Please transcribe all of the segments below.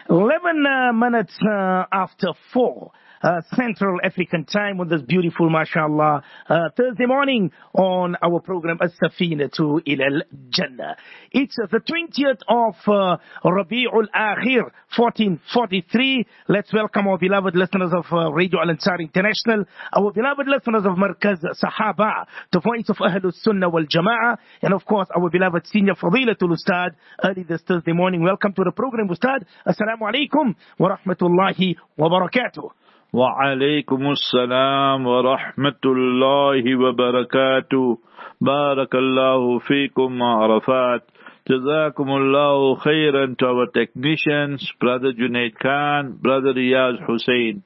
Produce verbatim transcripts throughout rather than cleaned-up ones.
eleven uh, minutes uh, after four. Uh, Central African time on this beautiful, mashallah, uh, Thursday morning on our program As-Safina to Ilal Jannah. It's uh, the twentieth of uh, Rabi'ul Akhir, fourteen forty-three. Let's welcome our beloved listeners of uh, Radio Al-Ansar International, our beloved listeners of Markaz Sahaba, the voice of Ahlul Sunnah wal Jama'ah, and of course our beloved senior Fadilatul Ustad early this Thursday morning. Welcome to the program, Ustad. Assalamu alaikum wa rahmatullahi wa barakatuh. وعليكم السلام ورحمة الله وبركاته. بارك الله فيكم عرفات. جزاكم الله خيرا to our technicians, Brother Junaid Khan, Brother Riyaz Hussein.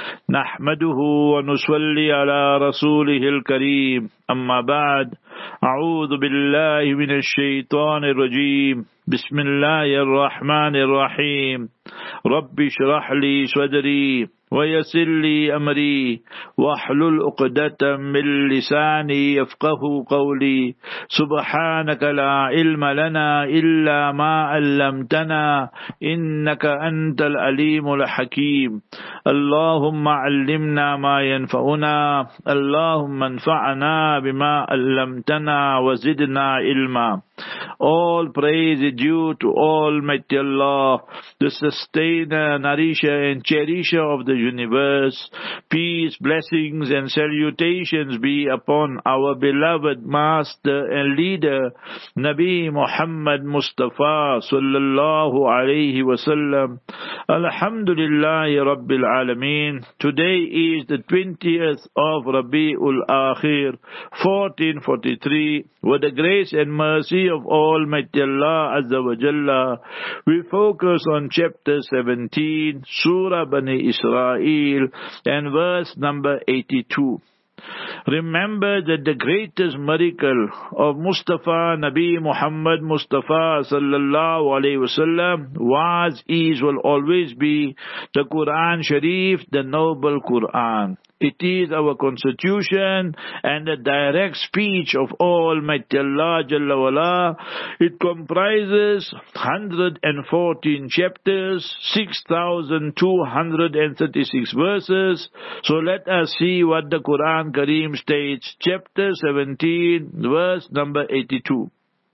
نحمده ونصلي على رسوله الكريم. أما بعد، أعوذ بالله من الشيطان الرجيم. بسم الله الرحمن الرحيم. رب اشرح لي صدري ويسر لي أمري واحلل عقدة من لساني يفقه قولي. سبحانك لا علم لنا إلا ما علمتنا إنك أنت العليم الحكيم. اللهم علمنا ما ينفعنا، اللهم انفعنا بما علمتنا وزدنا علما. All praise is due to Almighty Allah, the sustainer, nourisher and cherisher of the universe. Peace, blessings and salutations be upon our beloved master and leader, Nabi Muhammad Mustafa sallallahu alayhi wasallam. Alhamdulillahi Rabbil Alameen. Today is the twentieth of Rabi'ul Akhir, fourteen forty-three. With the grace and mercy of Almighty Allah Azza wa Jalla, we focus on chapter seventeen, Surah Bani Israel, and verse number eighty-two. Remember that the greatest miracle of Mustafa, Nabi Muhammad Mustafa sallallahu alayhi wasallam was, is, will always be the Quran Sharif, the noble Quran. It is our constitution and the direct speech of Almighty Allah Jalla wala. It comprises one hundred fourteen chapters, six thousand two hundred thirty-six verses. So let us see what the Quran Kareem states. Chapter seventeen, verse number eighty-two.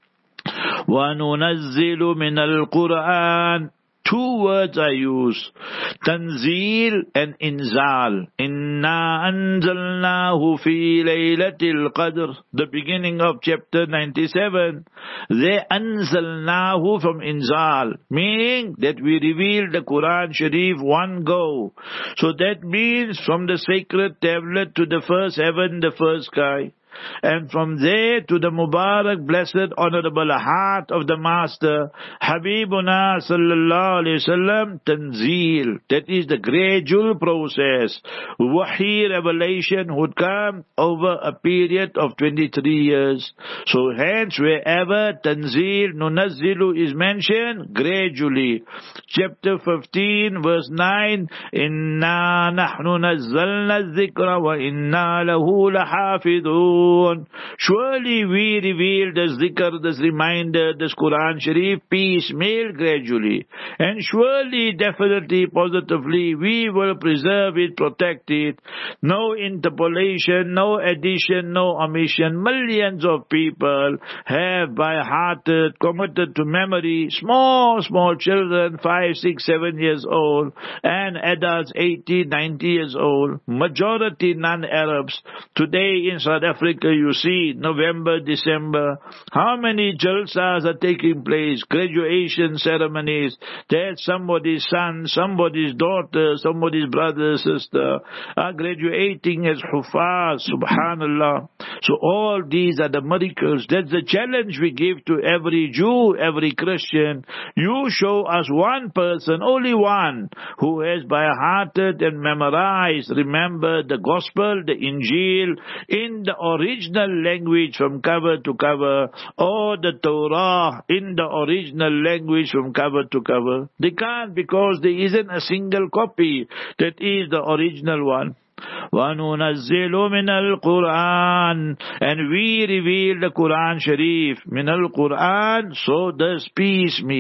وَنُنَزِّلُ مِنَ الْقُرْآنِ. Two words I use, Tanzeel and Inzal. Inna anzalnahu fi laylatil qadr. The beginning of chapter ninety-seven. They anzalnahu from Inzal, meaning that we revealed the Quran Sharif one go. So that means from the sacred tablet to the first heaven, the first sky. And from there to the Mubarak, blessed, honorable heart of the Master, Habibuna sallallahu alayhi wasallam, Tanzeel. That is the gradual process. Wahi revelation would come over a period of twenty-three years. So hence wherever Tanzeel, Nunazzilu is mentioned, gradually. Chapter fifteen, verse nine, Inna nahnu nazzalna dhikra wa inna lahu lahafidun. Surely we reveal this zikr, this reminder, this Quran Sharif, piecemeal, gradually. And surely, definitely, positively, we will preserve it, protect it. No interpolation, no addition, no omission. Millions of people have by-hearted, committed to memory, small, small children, five, six, seven years old, and adults, eighty, ninety years old, majority non-Arabs. Today in South Africa, you see, November, December, how many jalsas are taking place, graduation ceremonies. There's somebody's son, somebody's daughter, somebody's brother, sister are graduating as Hufaz, subhanallah. So all these are the miracles. That's the challenge we give to every Jew, every Christian. You show us one person, only one, who has by-hearted and memorized, remember the Gospel, the Injil, in the original language from cover to cover, or the Torah in the original language from cover to cover. They can't, because there isn't a single copy that is the original one. وَنُنَزِّلُ مِنَ الْقُرْآنِ. And we reveal the Quran Sharif. مِنَ الْقُرْآنِ. So this piecemeal.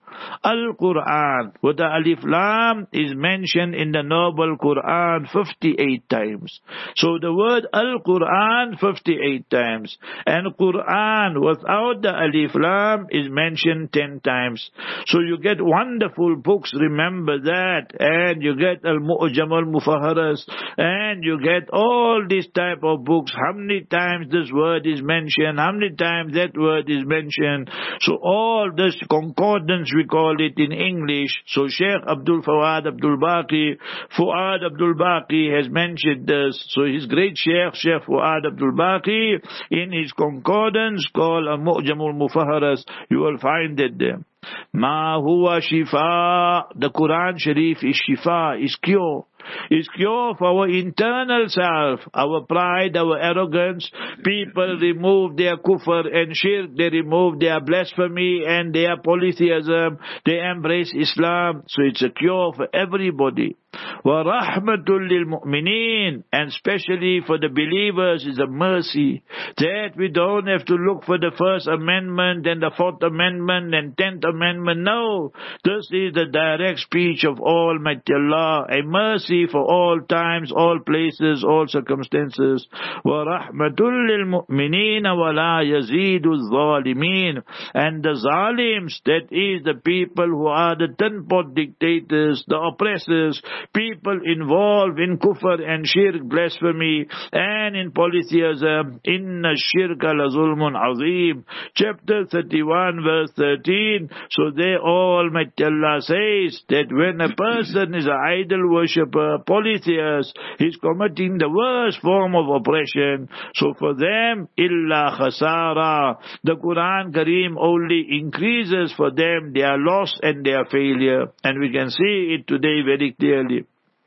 Al-Quran, with the Alif Lam, is mentioned in the Noble Quran fifty-eight times. So the word Al-Quran fifty-eight times. And Quran without the Alif Lam is mentioned ten times. So you get wonderful books, remember that. And you get Al-Mu'jam Al-Mufaharas. And you get all these type of books. How many times this word is mentioned? How many times that word is mentioned? So all this concordance, we call it in English. So Sheikh Abdul Fawad Abdul Baqi, Fuad Abdul Baqi has mentioned this. So his great Sheikh, Sheikh Fuad Abdul Baqi, in his concordance called Al-Mu'jam Al-Mufaharas, you will find it there. Ma huwa shifa, the Quran Sharif is shifa, is cure. Is cure for our internal self, our pride, our arrogance. People remove their kufr and shirk, they remove their blasphemy and their polytheism, they embrace Islam. So it's a cure for everybody. وَرَحْمَةٌ لِلْمُؤْمِنِينَ, and especially for the believers is a mercy, that we don't have to look for the first amendment and the fourth amendment and tenth amendment. No, this is the direct speech of Almighty Allah, a mercy for all times, all places, all circumstances. وَرَحْمَةٌ لِلْمُؤْمِنِينَ وَلَا يَزِيدُ الظَّالِمِينَ, and the zalims, that is the people who are the ten-pot dictators, the oppressors, people involved in kufr and shirk, blasphemy, and in polytheism. Inna shirka la zulmun azim. Chapter thirty-one, verse thirteen. So there Almighty Allah says that when a person is an idol worshipper, polytheist, he's committing the worst form of oppression. So for them, illa khasara. The Quran Kareem only increases for them their loss and their failure. And we can see it today very clearly.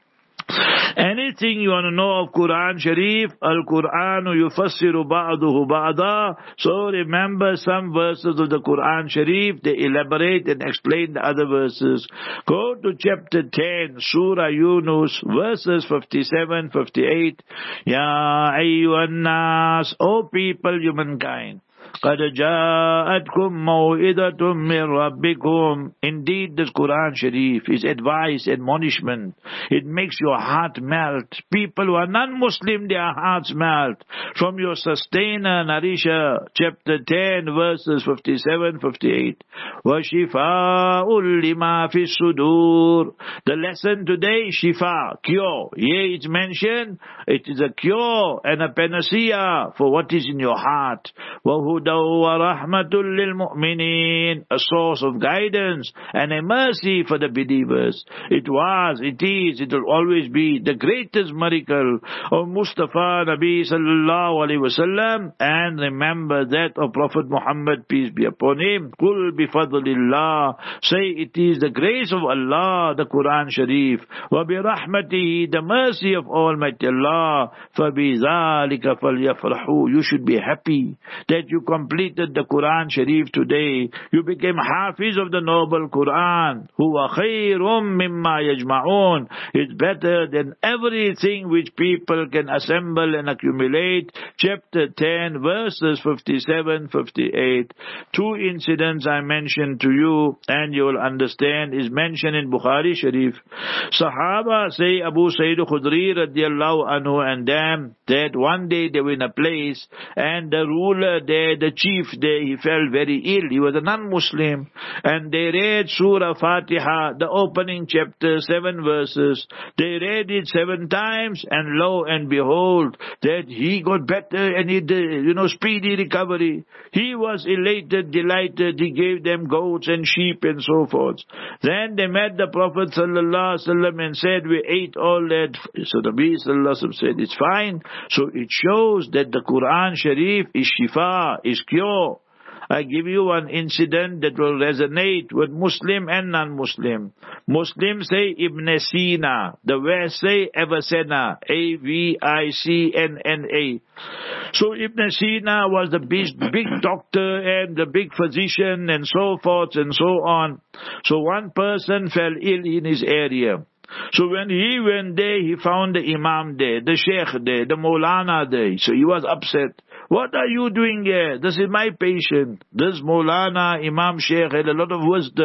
Anything you want to know of Quran Sharif, Al-Quranu yufassiru ba'duhu ba'da. So remember some verses of the Quran Sharif, they elaborate and explain the other verses. Go to chapter ten, Surah Yunus, verses fifty-seven, fifty-eight. Ya ayyuhan nas, O people, humankind. قَدْ جَاءَتْكُمْ مَوْئِذَةٌ مِّن رَبِّكُمْ. Indeed, this Quran Sharif is advice, admonishment. It makes your heart melt. People who are non-Muslim, their hearts melt. From your sustainer, Narisha, chapter ten, verses fifty-seven, fifty-eight. وَشِفَاءٌ لِمَا فِي الصُّدُورِ. The lesson today, Shifa, cure. Here it's mentioned, it is a cure and a panacea for what is in your heart. وَهُدًى وَرَحْمَةٌ لِلْمُؤْمِنِينَ, a source of guidance and a mercy for the believers. It was, it is, it will always be the greatest miracle of Mustafa Nabi sallallahu alaihi wasallam. And remember that of Prophet Muhammad, peace be upon him. Qul bifadlillah, say it is the grace of Allah, the Quran Sharif. Wa birahmatihi, the mercy of Almighty Allah. فَبِذَلِكَ فَلْيَفْرَحُوا, you should be happy that you completed the Quran Sharif today. You became Hafiz of the Noble Quran. Huwa khairum mimma yajma'un. It's better than everything which people can assemble and accumulate. Chapter ten, verses fifty-seven, fifty-eight. Two incidents I mentioned to you, and you will understand, is mentioned in Bukhari Sharif. Sahaba say, Abu Sayyid Khudri radiallahu anhu and them, that one day they were in a place, and the ruler there, the chief there, he felt very ill. He was a non-Muslim. And they read Surah Fatiha, the opening chapter, seven verses. They read it seven times, and lo and behold, that he got better and he did, you know, speedy recovery. He was elated, delighted. He gave them goats and sheep and so forth. Then they met the Prophet sallallahu alaihi wasallam and said, we ate all that. So the Nabi sallallahu alaihi wasallam said, it's fine. So it shows that the Quran Sharif is shifa, is cure. I give you one incident that will resonate with Muslim and non-Muslim. Muslims say Ibn Sina. The West say Avicenna. A V I C N N A. So Ibn Sina was the big, big doctor and the big physician and so forth and so on. So one person fell ill in his area. So when he went there, he found the Imam there, the Sheikh there, the Maulana there. So he was upset. What are you doing here? This is my patient. This Maulana, Imam Sheikh had a lot of wisdom.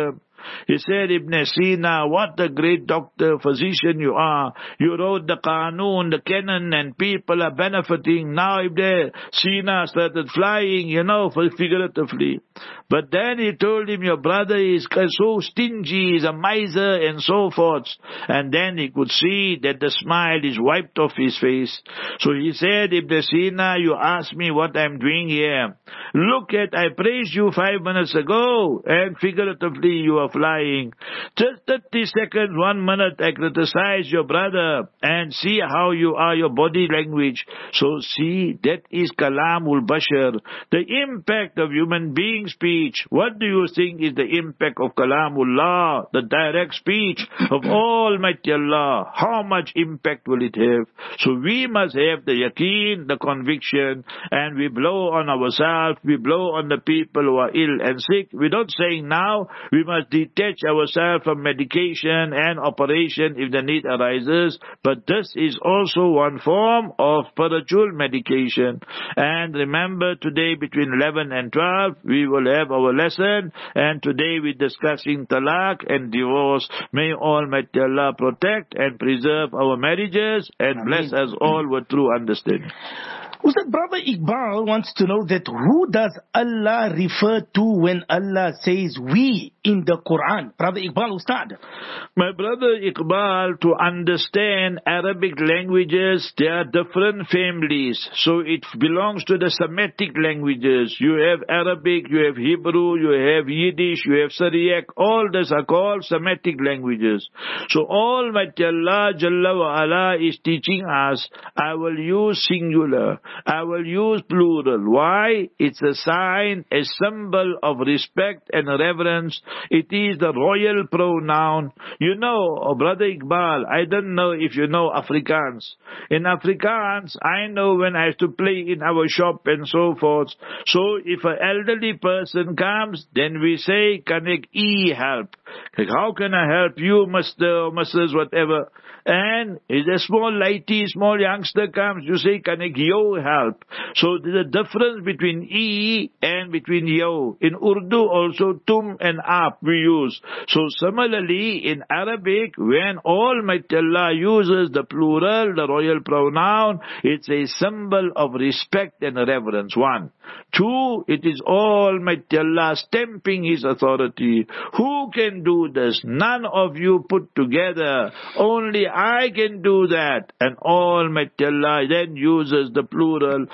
He said, Ibn Sina, what a great doctor, physician you are. You wrote the Qanun, the canon, and people are benefiting. Now Ibn Sina started flying, you know, figuratively. But then he told him, your brother is so stingy, he's a miser, and so forth. And then he could see that the smile is wiped off his face. So he said, Ibn Sina, you asked me what I'm doing here. Look at, I praised you five minutes ago, and figuratively you are flying. Just thirty seconds, one minute, I criticize your brother, and see how you are, your body language. So see, that is Kalamul Bashar, the impact of human being speech. What do you think is the impact of Kalamullah, the direct speech of Almighty Allah? How much impact will it have? So we must have the yaqeen, the conviction, and we blow on ourselves, we blow on the people who are ill and sick. We're not saying now we must detach ourselves from medication and operation if the need arises, but this is also one form of spiritual medication. And remember, today between eleven and twelve, we will have our lesson, and today we're discussing talaq and divorce. May Almighty Allah protect and preserve our marriages and bless us all with true understanding. Ustad, Brother Iqbal wants to know that who does Allah refer to when Allah says we in the Quran? Brother Iqbal, Ustad. My brother Iqbal, to understand Arabic languages, there are different families. So it belongs to the Semitic languages. You have Arabic, you have Hebrew, you have Yiddish, you have Syriac. All these are called Semitic languages. So Almighty Allah Jalla wa Ala is teaching us, I will use singular, I will use plural. Why? It's a sign, a symbol of respect and reverence. It is the royal pronoun. You know, oh, Brother Iqbal, I don't know if you know Afrikaans. In Afrikaans, I know when I have to play in our shop and so forth. So if an elderly person comes, then we say, can I e help? Like, how can I help you, Mister or Missus whatever? And if a small lady, small youngster comes, you say, can I yo help? So there's a difference between e and between yo. In Urdu also, tum and ap we use. So similarly, in Arabic, when Almighty Allah uses the plural, the royal pronoun, it's a symbol of respect and reverence. One. Two, it is Almighty Allah stamping His authority. Who can do this? None of you put together. Only I can do that. And Almighty Allah then uses the plural.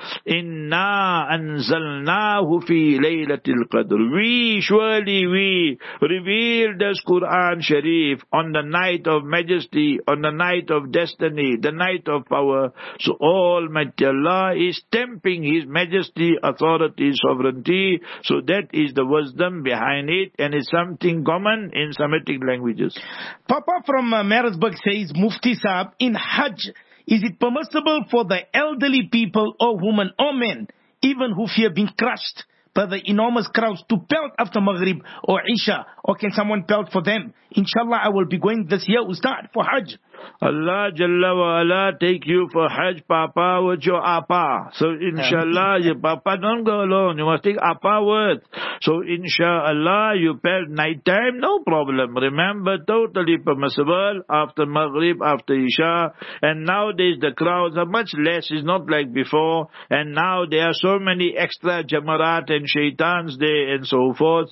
Inna anzalnahu fi laylatil qadr. We, surely we, revealed this Quran Sharif on the night of majesty, on the night of destiny, the night of power. So Almighty Allah is stamping His majesty, authority, sovereignty. So that is the wisdom behind it, and it's something common in Semitic languages. Papa from uh, Marisburg says, Mufti Saab, in Hajj, is it permissible for the elderly people or women or men, even who fear being crushed by the enormous crowds, to pelt after Maghrib or Isha, or can someone pelt for them? Inshallah, I will be going this year, Ustad, for Hajj. Allah Jalla wa Ala take you for Hajj, Papa, with your Appa. So inshallah, your Papa don't go alone. You must take Appa with. So inshallah, you pelt night time, no problem. Remember, totally permissible after Maghrib, after Isha. And nowadays the crowds are much less. It's not like before. And now there are so many extra Jamarat and Shaitans there and so forth.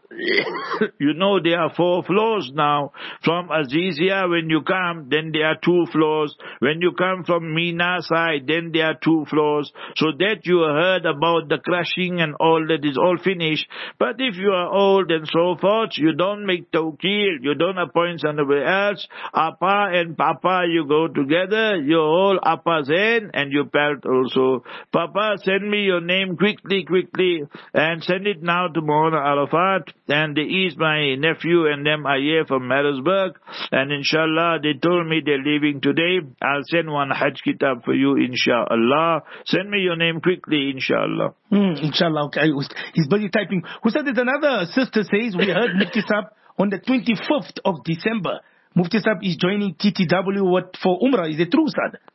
You know, there are four floors now. From Azizia, when you come, then there are two floors. When you come from Mina side, then there are two floors. So that you heard about the crushing and all that is all finished. But if you are old and so forth, you don't make tawqil, you don't appoint somewhere else. Appa and Papa, you go together, you hold Appa's hand and you pelt also. Papa, send me your name quickly, quickly, and send it now to Maulana Arafat. And he is my nephew and them are here from Marisburg. And inshallah, they told me they're leaving today. I'll send one Hajj kitab for you, inshallah. Send me your name quickly, inshallah. Mm, inshallah, okay. He's busy typing. Who said that another sister says, we heard Mufti Saab on the twenty-fifth of December. Mufti Saab is joining T T W what, for Umrah. Is it true, Ustad?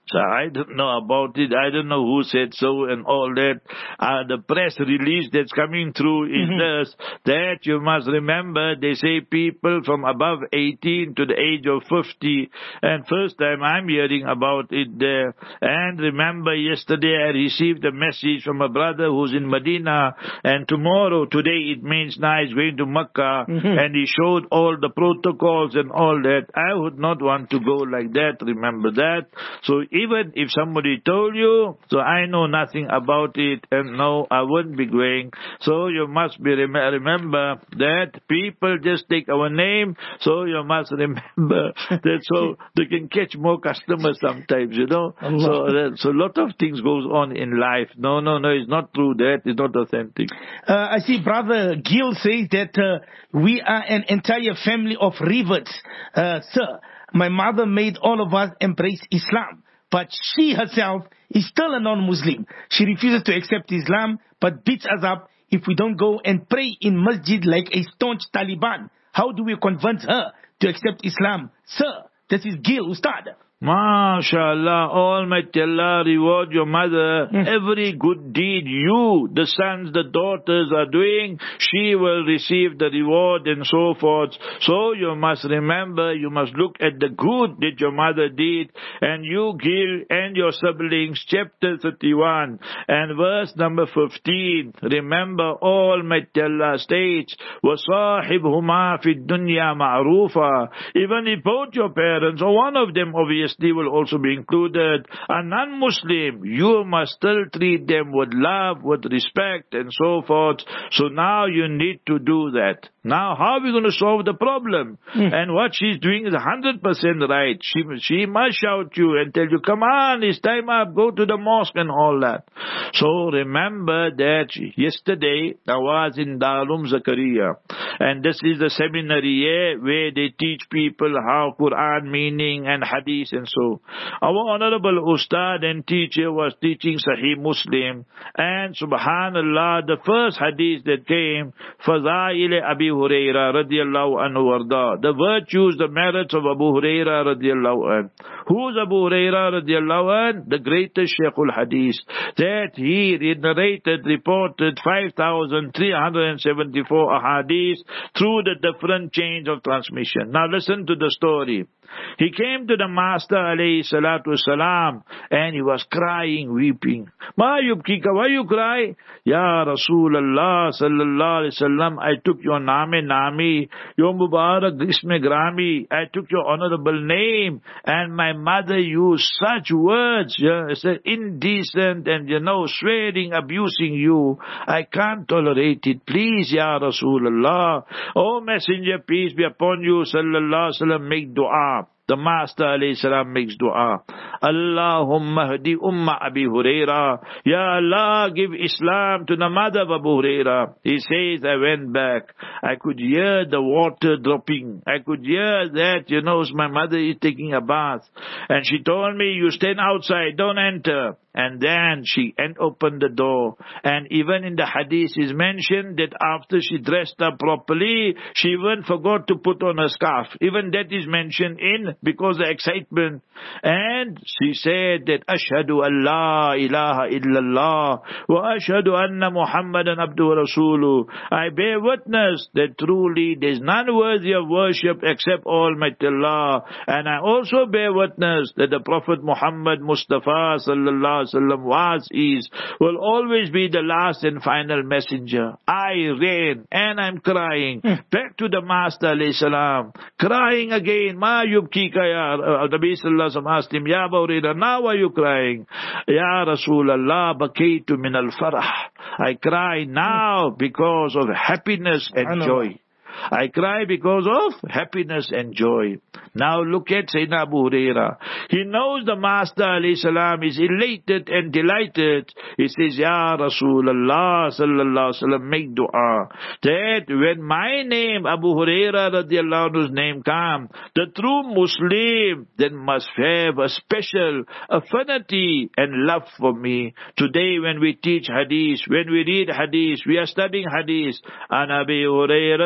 So I don't know about it. I don't know who said so and all that. Uh, the press release that's coming through is mm-hmm. this, that you must remember, they say people from above eighteen to the age of fifty. And first time I'm hearing about it there. And remember, yesterday I received a message from a brother who's in Medina. And tomorrow, today it means now he's going to Makkah. Mm-hmm. And he showed all the protocols and all that. I would not want to go like that. Remember that. So even if somebody told you, so I know nothing about it, and no, I wouldn't be going. So you must be rem- remember that people just take our name, so you must remember that so they can catch more customers sometimes, you know. Allah. So that, so a lot of things goes on in life. No, no, no, it's not true. That is not authentic. Uh, I see Brother Gil says that uh, we are an entire family of reverts. Uh, sir, my mother made all of us embrace Islam. But she herself is still a non-Muslim. She refuses to accept Islam, but beats us up if we don't go and pray in masjid like a staunch Taliban. How do we convince her to accept Islam? Sir, this is Gil Ustad. MashaAllah, Almighty Allah reward your mother. Mm. Every good deed you, the sons, the daughters are doing, she will receive the reward and so forth. So you must remember, you must look at the good that your mother did. And you, Gil, and your siblings, chapter thirty-one and verse number fifteen. Remember, Almighty Allah states, وَصَاحِبْهُمَا فِي الدُّنْيَا مَعْرُوفًا. Even if both your parents, or one of them obviously, they will also be included. A non-Muslim, you must still treat them with love, with respect, and so forth. So now you need to do that. Now, how are we going to solve the problem? Mm. And what she's doing is one hundred percent right. She, she must shout you and tell you, come on, it's time up, go to the mosque and all that. So remember that yesterday I was in Darul Zakaria. And this is the seminary here where they teach people how Quran meaning and hadith and so. Our honorable Ustad and teacher was teaching Sahih Muslim. And subhanallah, the first hadith that came, Fazail Abi Huraira radiallahu anhu warda. The virtues, the merits of Abu Huraira radiallahu anhu. Who's Abu Huraira radiallahu anhu? The greatest Shaykhul Hadith. That he narrated, reported five thousand three hundred seventy-four ahadith through the different chains of transmission. Now listen to the story. He came to the Master alayhi salatu salam and he was crying, weeping. Ma yubkika, why you cry? Ya Rasulullah sallallahu alayhi wasallam, I took your name nami, your Mubarak isme grami, I took your honorable name, and my mother used such words, yeah, indecent and, you know, swearing, abusing you. I can't tolerate it. Please, Ya Rasulullah. Oh Messenger, peace be upon you, sallallahu alayhi wasallam, make dua. The Master alayhi salam makes dua. Allahumma hadi umma Abi Huraira. Ya Allah, give Islam to the mother of Abu Huraira. He says, I went back. I could hear the water dropping. I could hear that, you know, my mother is taking a bath. And she told me, you stand outside, don't enter. And then she opened the door. And even in the hadith is mentioned that after she dressed up properly, she even forgot to put on a scarf. Even that is mentioned in, because of excitement. And she said that, Ashhadu an la ilaha illallah wa ashhadu anna Muhammadan abduhu wa rasuluh. I bear witness that truly there is none worthy of worship except Almighty Allah. And I also bear witness that the Prophet Muhammad Mustafa sallallahu Sallam was, is, will always be the last and final messenger. I ran and I'm crying back to the Master alayhi salam, crying again. Ma yubkika ya Nabi sallallahu alaihi wasallam asked him, Ya Abu Hurairah, now are you crying? Ya Rasulallah, bakaytu min al-farah. I cry now because of happiness and joy. I cry because of happiness and joy. Now look at Sayyidina Abu Huraira. He knows the Master alayhi salam is elated and delighted. He says, Ya Rasulullah sallallahu alaihi wasallam, make dua. That when my name, Abu Huraira radiallahu anhu's name comes, the true Muslim then must have a special affinity and love for me. Today when we teach hadith, when we read hadith, we are studying hadith. An Abi Hurairah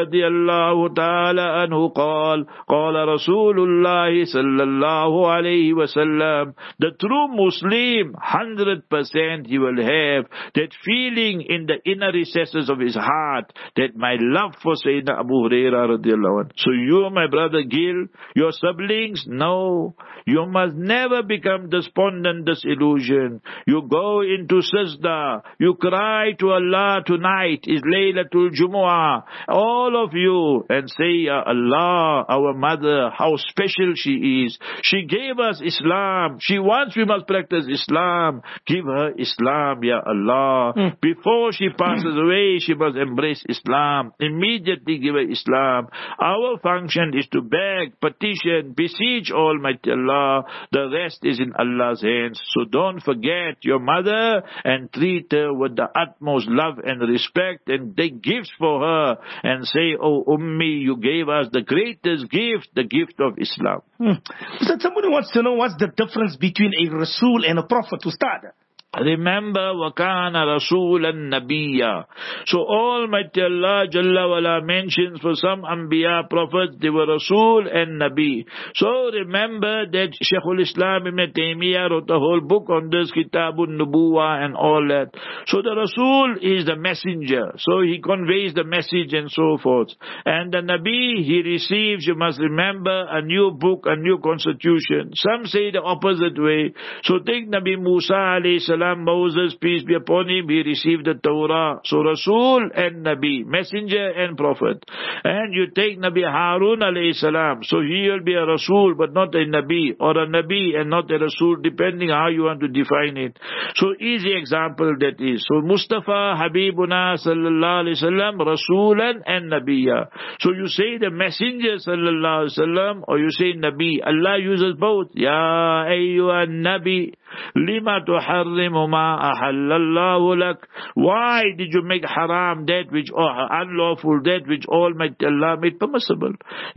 رضي الله تعالى عنه قال قال رسول الله صلى الله عليه وسلم. The true Muslim, one hundred percent he will have that feeling in the inner recesses of his heart that my love for Sayyidina Abu Hurairah radiallahu anhu. So you, my brother Gil, your siblings, no, you must never become despondent, disillusioned. You go into sajda, you cry to Allah tonight is Laylatul Jumu'ah, all of you, and say, Ya Allah, our mother, how special she is. She gave us Islam. She wants we must practice Islam. Give her Islam, Ya Allah. Mm. Before she passes away, she must embrace Islam. Immediately give her Islam. Our function is to beg, petition, beseech Almighty Allah. The rest is in Allah's hands. So don't forget your mother and treat her with the utmost love and respect and take gifts for her and say, oh Ummi, you gave us the greatest gift, the gift of Islam. Hmm. So somebody wants to know what's the difference between a Rasul and a Prophet, Ustad? Remember, وَكَانَ رَسُولًا نَبِيًّا. So Almighty Allah Jalla wala mentions for some Anbiya prophets, they were Rasul and Nabi. So remember that Shaykhul Islam Ibn Taymiyyah wrote a whole book on this, Kitabun Nubuwa and all that. So the Rasul is the messenger. So he conveys the message and so forth. And the Nabi, he receives, you must remember, a new book, a new constitution. Some say the opposite way. So take Nabi Musa alayhi salam, Moses, peace be upon him, he received the Torah. So Rasul and Nabi, messenger and prophet. And you take Nabi Harun alayhi salam, so he will be a Rasul but not a Nabi, or a Nabi and not a Rasul, depending how you want to define it. So easy example that is. So Mustafa Habibuna sallallahu alayhi wasallam, Rasulan and Nabiya. So you say the messenger sallallahu alayhi wasallam, or you say Nabi. Allah uses both. Ya ayyuhan Nabi, lima tuharrimu ma ahallallahu lak. Why did you make haram that which, or unlawful that which Almighty Allah made permissible?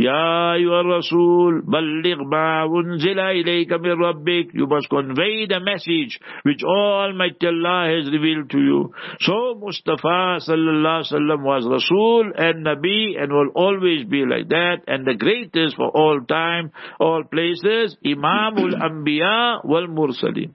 Ya ayyuhar Rasul, balligh ma unzila ilayka min rabbik. You must convey the message which Almighty Allah has revealed to you. So Mustafa sallallahu alaihi wasallam was Rasul and Nabi and will always be like that, and the greatest for all time, all places, Imamul Anbiya wal Mursaleen.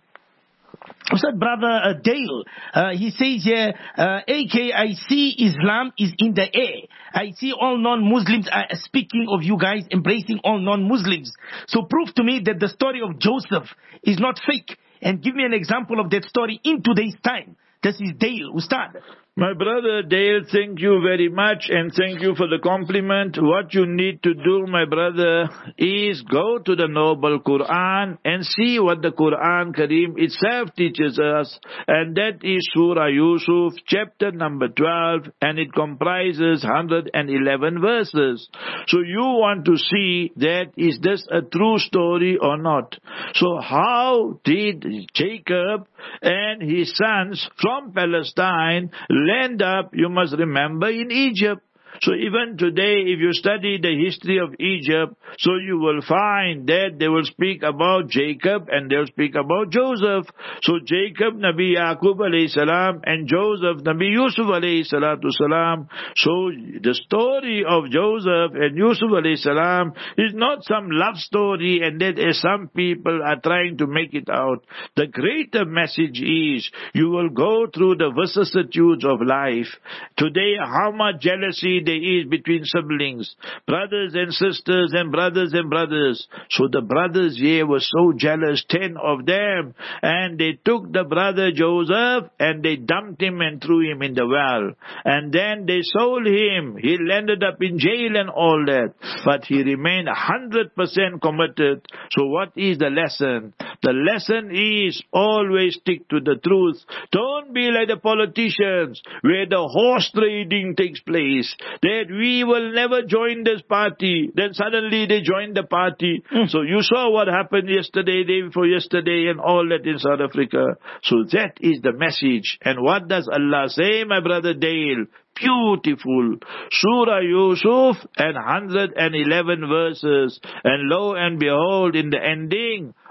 So brother uh, Dale, uh, he says here, uh, A K, I see Islam is in the air. I see all non-Muslims are speaking of you guys embracing all non-Muslims. So prove to me that the story of Joseph is not fake, and give me an example of that story in today's time. This is Dale, Ustad. My brother Dale, thank you very much and thank you for the compliment. What you need to do, my brother, is go to the Noble Quran and see what the Quran Kareem itself teaches us. And that is Surah Yusuf, chapter number twelve, and it comprises one hundred eleven verses. So you want to see that is this a true story or not. So how did Jacob and his sons from Palestine land up, you must remember, in Egypt? So even today, if you study the history of Egypt, so you will find that they will speak about Jacob and they will speak about Joseph. So Jacob, Nabi Yaqub alayhi salam, and Joseph, Nabi Yusuf alayhi salatu salam. So the story of Joseph and Yusuf alayhi salam is not some love story, and that as some people are trying to make it out. The greater message is, you will go through the vicissitudes of life. Today, how much jealousy there is between siblings, brothers and sisters and brothers and brothers. So the brothers here were so jealous, ten of them, and they took the brother Joseph and they dumped him and threw him in the well. And then they sold him. He landed up in jail and all that. But he remained one hundred percent committed. So what is the lesson? The lesson is always stick to the truth. Don't be like the politicians where the horse trading takes place. That we will never join this party. Then suddenly they join the party. Mm. So you saw what happened yesterday, day before yesterday, and all that in South Africa. So that is the message. And what does Allah say, my brother Dale? Beautiful. Surah Yusuf and one hundred eleven verses. And lo and behold, in the ending,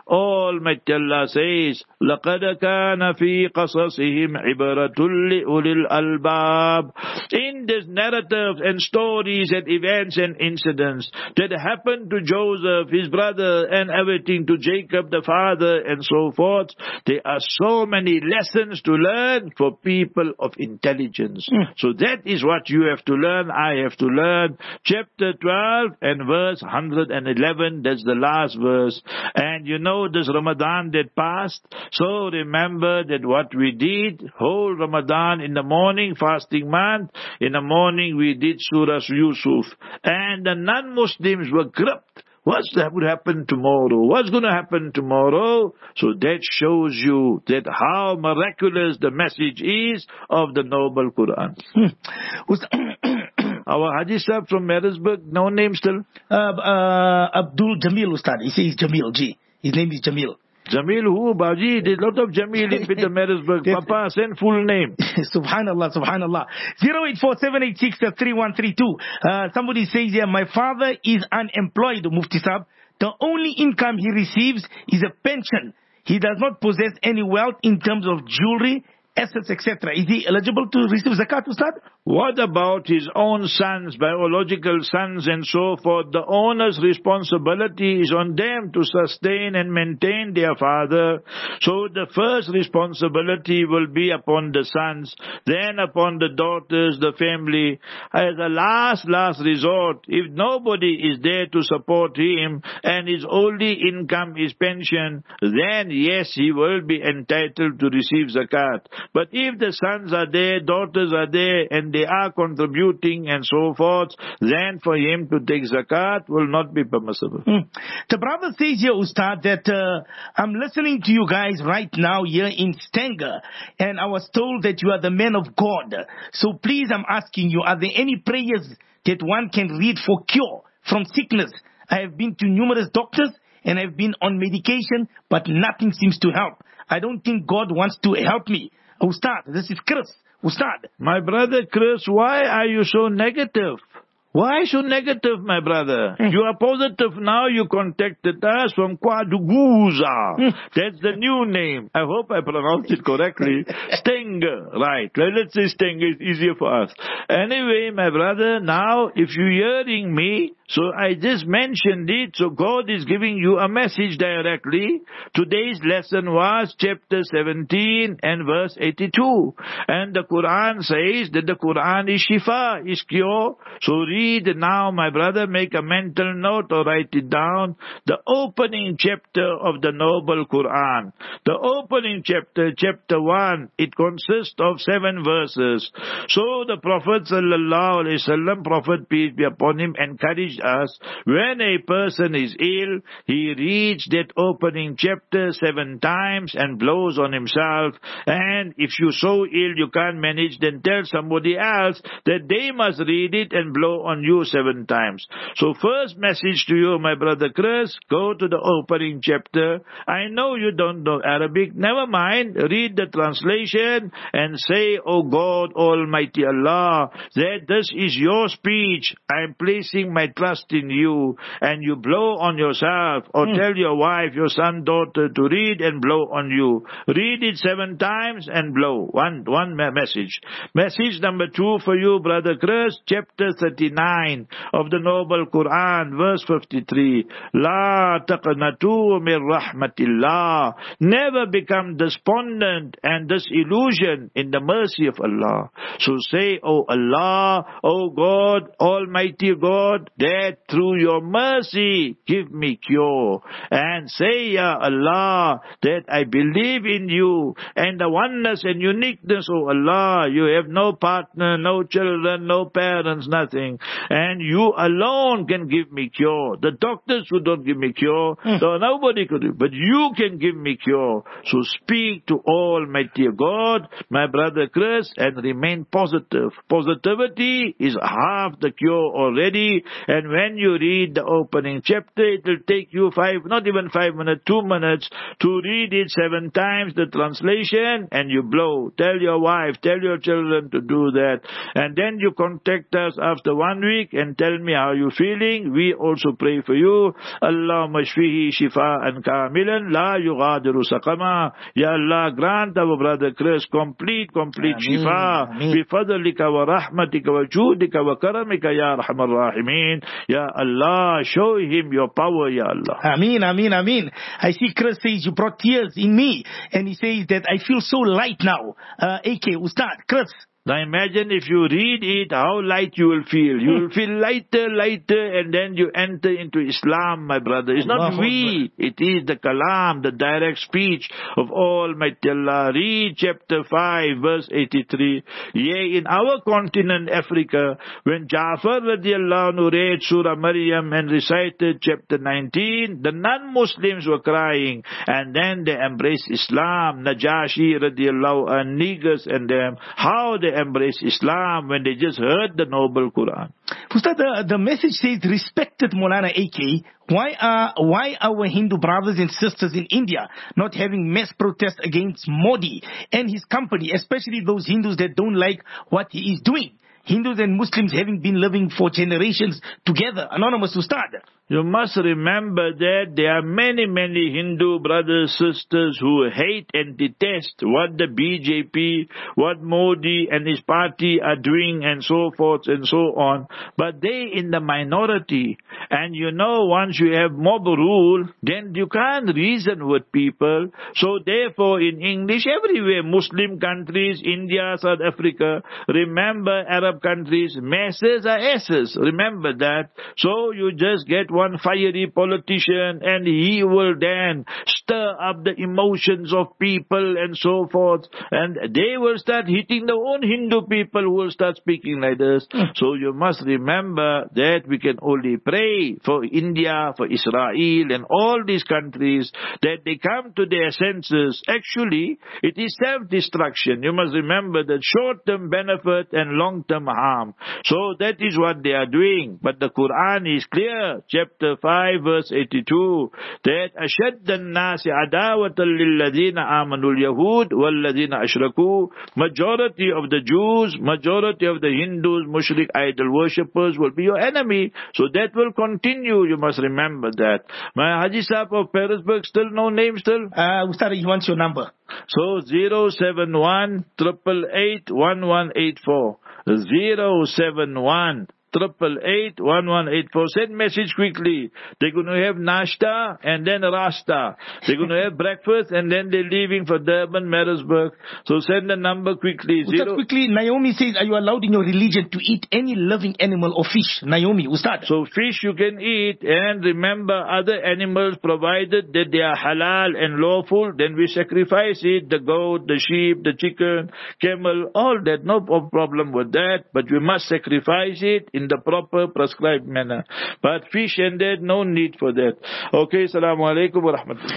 Almighty Allah says, لَقَدْ كَانَ فِي قَصَصِهِمْ عِبْرَةٌ لِأُولِي الْأَلْبَابِ. In this narrative and stories and events and incidents that happened to Joseph, his brother, and everything, to Jacob the father, and so forth, there are so many lessons to learn for people of intelligence. Mm. So that is what you have to learn, I have to learn. Chapter twelve and verse one hundred eleven, that's the last verse. And you know this Ramadan that passed, so remember that what we did, whole Ramadan in the morning, fasting month, in the morning we did Surah Yusuf. And the non-Muslims were gripped. What's that would happen tomorrow? What's going to happen tomorrow? So that shows you that how miraculous the message is of the noble Quran. Our Haji Sahib from Marisburg, no name still? Uh, uh, Abdul Jamil Ustad. He says Jamil G. His name is Jamil. Jamil who, Baji? There's a lot of Jamil in Peter Marisburg. Papa, send full name. Subhanallah, Subhanallah. zero eight four seven eight six three one three two. Uh, somebody says here, my father is unemployed, Mufti Sahib. The only income he receives is a pension. He does not possess any wealth in terms of jewelry, assets, et cetera. Is he eligible to receive zakat, Ustad? What about his own sons, biological sons and so forth? The owner's responsibility is on them to sustain and maintain their father. So the first responsibility will be upon the sons, then upon the daughters, the family. As a last, last resort, if nobody is there to support him and his only income is pension, then yes, he will be entitled to receive zakat. But if the sons are there, daughters are there, and they are contributing and so forth, then for him to take zakat will not be permissible. Hmm. The brother says here, Ustad, that uh, I'm listening to you guys right now here in Stanger, and I was told that you are the men of God. So please, I'm asking you, are there any prayers that one can read for cure from sickness? I have been to numerous doctors, and I've been on medication, but nothing seems to help. I don't think God wants to help me. Ustad, this is Chris. Ustad. My brother Chris, why are you so negative? Why so negative, my brother? Mm. You are positive now. You contacted us from Kwaduguza. Mm. That's the new name. I hope I pronounced it correctly. Stenger. Right. Well, let's say Stenger is easier for us. Anyway, my brother, now if you're hearing me, so I just mentioned it, so God is giving you a message directly. Today's lesson was chapter seventeen and verse eighty-two. And the Quran says that the Quran is shifa, is cure. So read now, my brother, make a mental note or write it down. The opening chapter of the noble Quran. The opening chapter, chapter one, it consists of seven verses. So the Prophet sallallahu alaihi wasallam, Prophet peace be upon him, encouraged us, when a person is ill, he reads that opening chapter seven times and blows on himself. And if you're so ill you can't manage, then tell somebody else that they must read it and blow on you seven times. So first message to you, my brother Chris, go to the opening chapter. I know you don't know Arabic. Never mind. Read the translation and say, oh God, Almighty Allah, that this is your speech. I'm placing my trust in you, and you blow on yourself, or mm. tell your wife, your son, daughter to read and blow on you. Read it seven times and blow. One, one message. Message number two for you, brother Chris, chapter thirty-nine of the noble Quran, verse fifty-three. La taqnatu min rahmatillah. Never become despondent and disillusioned in the mercy of Allah. So say, oh Allah, oh God, Almighty God, that through your mercy give me cure. And say, Ya Allah, that I believe in you and the oneness and uniqueness, oh Allah. You have no partner, no children, no parents, nothing. And you alone can give me cure. The doctors who don't give me cure, mm. so nobody could do, but you can give me cure. So speak to Almighty God, my brother Chris, and remain positive. Positivity is half the cure already. And And when you read the opening chapter, it will take you five, not even five minutes, two minutes to read it seven times, the translation, and you blow. Tell your wife, tell your children to do that. And then you contact us after one week and tell me how you're feeling. We also pray for you. Allahumma shfihi shifa'an kamilan la yughadiru saqama. Ya Allah, grant our brother Chris complete, complete Ameen, shifa. ameen. Bifadlika wa rahmatika wa judika wa karamika ya arhamar rahimin. Ya Allah, show him your power, Ya Allah. Ameen, Ameen, Ameen. I see Chris says you brought tears in me. And he says that I feel so light now. Uh, A K, Ustad, Chris. Now imagine if you read it, how light you will feel. You will feel lighter, lighter, and then you enter into Islam, my brother. It's not we. It is the kalam, the direct speech of Almighty Allah. Read chapter five, verse eighty-three. Yea, in our continent, Africa, when Ja'far radiallahu anhu read Surah Maryam and recited chapter nineteen, the non-Muslims were crying, and then they embraced Islam. Najashi radiallahu anhu, Negus and them, how they embrace Islam when they just heard the noble Quran. Ustad, the, the message says, respected Maulana A K, why are, why our Hindu brothers and sisters in India not having mass protests against Modi and his company, especially those Hindus that don't like what he is doing? Hindus and Muslims having been living for generations together. Anonymous Ustad. You must remember that there are many, many Hindu brothers, sisters who hate and detest what the B J P, what Modi and his party are doing and so forth and so on. But they in the minority. And you know, once you have mob rule, then you can't reason with people. So therefore, in English, everywhere, Muslim countries, India, South Africa, remember Arab countries, masses are asses. Remember that. So you just get one fiery politician and he will then stir up the emotions of people and so forth. And they will start hitting the own Hindu people who will start speaking like this. So you must remember that we can only pray for India, for Israel and all these countries that they come to their senses. Actually, it is self-destruction. You must remember that short-term benefit and long-term harm. So that is what they are doing. But the Quran is clear. Chapter five, verse eighty-two, that أَشَدَّ النَّاسِ عَدَاوَةً لِلَّذِينَ آمَنُوا الْيَهُودِ وَالَّذِينَ أَشْرَكُوا. Majority of the Jews, majority of the Hindus, mushrik idol worshippers will be your enemy. So that will continue. You must remember that. My Haji Sahib of Petersburg, still no name still? Uh, Ustad, he wants your number. So zero seven one, eight eight eight, one one eight four. zero seven one, triple eight, one one eight four. Send message quickly. They're going to have nashta and then rasta. They're going to have breakfast and then they're leaving for Durban, Maritzburg. So send the number quickly. Ustad, quickly, Naomi says, are you allowed in your religion to eat any living animal or fish? Naomi, Ustad. So fish you can eat, and remember other animals, provided that they are halal and lawful, then we sacrifice it, the goat, the sheep, the chicken, camel, all that, no problem with that, but we must sacrifice it in the proper prescribed manner. But fish and that, no need for that. Okay, Assalamu alaikum wa rahmatullah.